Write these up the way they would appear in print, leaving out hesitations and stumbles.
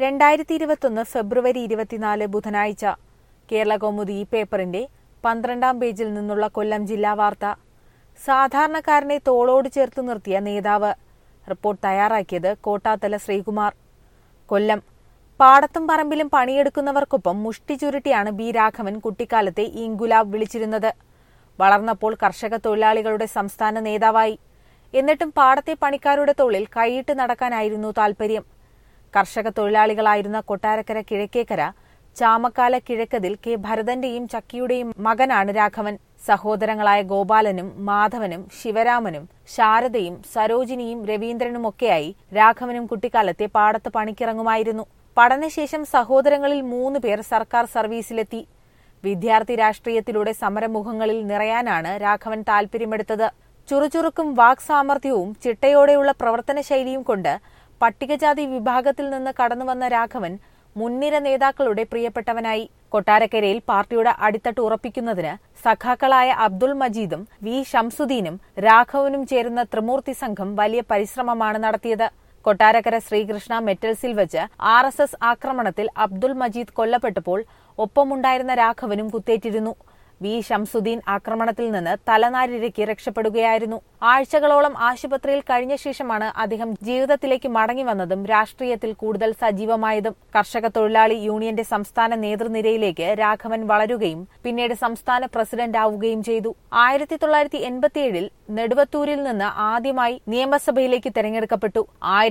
2021 ഫെബ്രുവരി 24 ബുധനാഴ്ച കേരളകൗമുദി ഈ പേപ്പറിന്റെ 12-ാം പേജിൽ നിന്നുള്ള കൊല്ലം ജില്ലാ വാർത്ത. സാധാരണക്കാരനെ തോളോട് ചേർത്ത് നിർത്തിയ നേതാവ്. റിപ്പോർട്ട് തയ്യാറാക്കിയത് കോട്ടാത്തല ശ്രീകുമാർ. കൊല്ലം. പാടത്തും പറമ്പിലും പണിയെടുക്കുന്നവർക്കൊപ്പം മുഷ്ടി ചുരുട്ടിയാണ് ബി രാഘവൻ കുട്ടിക്കാലത്തെ ഇൻകുലാബ് വിളിച്ചിരുന്നത്. വളർന്നപ്പോൾ കർഷക തൊഴിലാളികളുടെ സംസ്ഥാന നേതാവായി. എന്നിട്ടും പാടത്തെ പണിക്കാരുടെ തോളിൽ കൈയിട്ട് നടക്കാനായിരുന്നു താൽപര്യം. കർഷക തൊഴിലാളികളായിരുന്ന കൊട്ടാരക്കര കിഴക്കേക്കര ചാമക്കാല കിഴക്കതിൽ കെ ഭരതന്റെയും ചക്കിയുടെയും മകനാണ് രാഘവൻ. സഹോദരങ്ങളായ ഗോപാലനും മാധവനും ശിവരാമനും ശാരദയും സരോജിനിയും രവീന്ദ്രനുമൊക്കെയായി രാഘവനും കുട്ടിക്കാലത്തെ പാടത്ത് പണിക്കിറങ്ങുമായിരുന്നു. പഠനശേഷം സഹോദരങ്ങളിൽ 3 പേർ സർക്കാർ സർവീസിലെത്തി. വിദ്യാർത്ഥി രാഷ്ട്രീയത്തിലൂടെ സമരമുഖങ്ങളിൽ നിറയാനാണ് രാഘവൻ താൽപര്യമെടുത്തത്. ചുറുചുറുക്കും വാക് സാമർഥ്യവും ചിട്ടയോടെയുള്ള പ്രവർത്തന ശൈലിയും കൊണ്ട് പട്ടികജാതി വിഭാഗത്തിൽ നിന്ന് കടന്നുവന്ന രാഘവൻ മുൻനിര നേതാക്കളുടെ പ്രിയപ്പെട്ടവനായി. കൊട്ടാരക്കരയിൽ പാർട്ടിയുടെ അടിത്തട്ട് ഉറപ്പിക്കുന്നതിന് സഖാക്കളായ അബ്ദുൾ മജീദും വി ഷംസുദ്ദീനും രാഘവനും ചേരുന്ന ത്രിമൂർത്തി സംഘം വലിയ പരിശ്രമമാണ് നടത്തിയത്. കൊട്ടാരക്കര ശ്രീകൃഷ്ണ മെറ്റൽസിൽ വെച്ച് RSS ആക്രമണത്തിൽ അബ്ദുൾ മജീദ് കൊല്ലപ്പെട്ടപ്പോൾ ഒപ്പമുണ്ടായിരുന്ന രാഘവനും കുത്തേറ്റിരുന്നു. വി ഷംസുദ്ദീൻ ആക്രമണത്തിൽ നിന്ന് തലനാരിഴയ്ക്ക് രക്ഷപ്പെടുകയായിരുന്നു. ആഴ്ചകളോളം ആശുപത്രിയിൽ കഴിഞ്ഞ ശേഷമാണ് അദ്ദേഹം ജീവിതത്തിലേക്ക് മടങ്ങി വന്നതും രാഷ്ട്രീയത്തിൽ കൂടുതൽ സജീവമായതും. കർഷക തൊഴിലാളി യൂണിയന്റെ സംസ്ഥാന നേതൃനിരയിലേക്ക് രാഘവൻ വളരുകയും പിന്നീട് സംസ്ഥാന പ്രസിഡന്റ് ആവുകയും ചെയ്തു. 1987 നെടുവത്തൂരിൽ നിന്ന് ആദ്യമായി നിയമസഭയിലേക്ക് തെരഞ്ഞെടുക്കപ്പെട്ടു.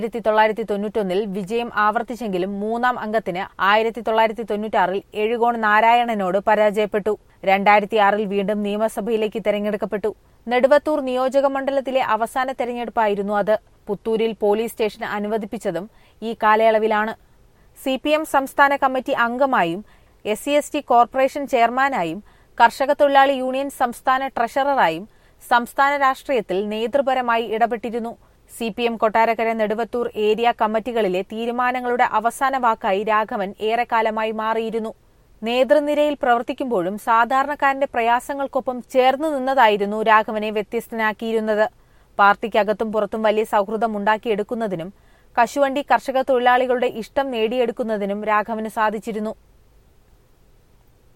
1991 വിജയം ആവർത്തിച്ചെങ്കിലും 3ാം അംഗത്തിന് 1996 എഴുകോൺ നാരായണനോട് പരാജയപ്പെട്ടു. 2006 വീണ്ടും നിയമസഭയിലേക്ക് തെരഞ്ഞെടുക്കപ്പെട്ടു. നെടുവത്തൂർ നിയോജക മണ്ഡലത്തിലെ അവസാന തെരഞ്ഞെടുപ്പായിരുന്നു അത്. പുത്തൂരിൽ പോലീസ് സ്റ്റേഷൻ അനുവദിപ്പിച്ചതും ഈ കാലയളവിലാണ്. CPM സംസ്ഥാന കമ്മിറ്റി അംഗമായും SC/ST കോർപ്പറേഷൻ ചെയർമാനായും കർഷക തൊഴിലാളി യൂണിയൻ സംസ്ഥാന ട്രഷററായും സംസ്ഥാന രാഷ്ട്രീയത്തിൽ നേതൃപരമായി ഇടപെട്ടിരുന്നു. CPM കൊട്ടാരക്കര നെടുവത്തൂർ ഏരിയ കമ്മിറ്റികളിലെ തീരുമാനങ്ങളുടെ അവസാന വാക്കായി രാഘവൻ ഏറെക്കാലമായി മാറിയിരുന്നു. നേതൃനിരയിൽ പ്രവർത്തിക്കുമ്പോഴും സാധാരണക്കാരന്റെ പ്രയാസങ്ങൾക്കൊപ്പം ചേർന്നു നിന്നതായിരുന്നു രാഘവനെ വ്യത്യസ്തനാക്കിയിരുന്നത്. പാർട്ടിക്കകത്തും പുറത്തും വലിയ സൗഹൃദം ഉണ്ടാക്കിയെടുക്കുന്നതിനും കശുവണ്ടി കർഷക തൊഴിലാളികളുടെ ഇഷ്ടം നേടിയെടുക്കുന്നതിനും രാഘവന് സാധിച്ചിരുന്നു.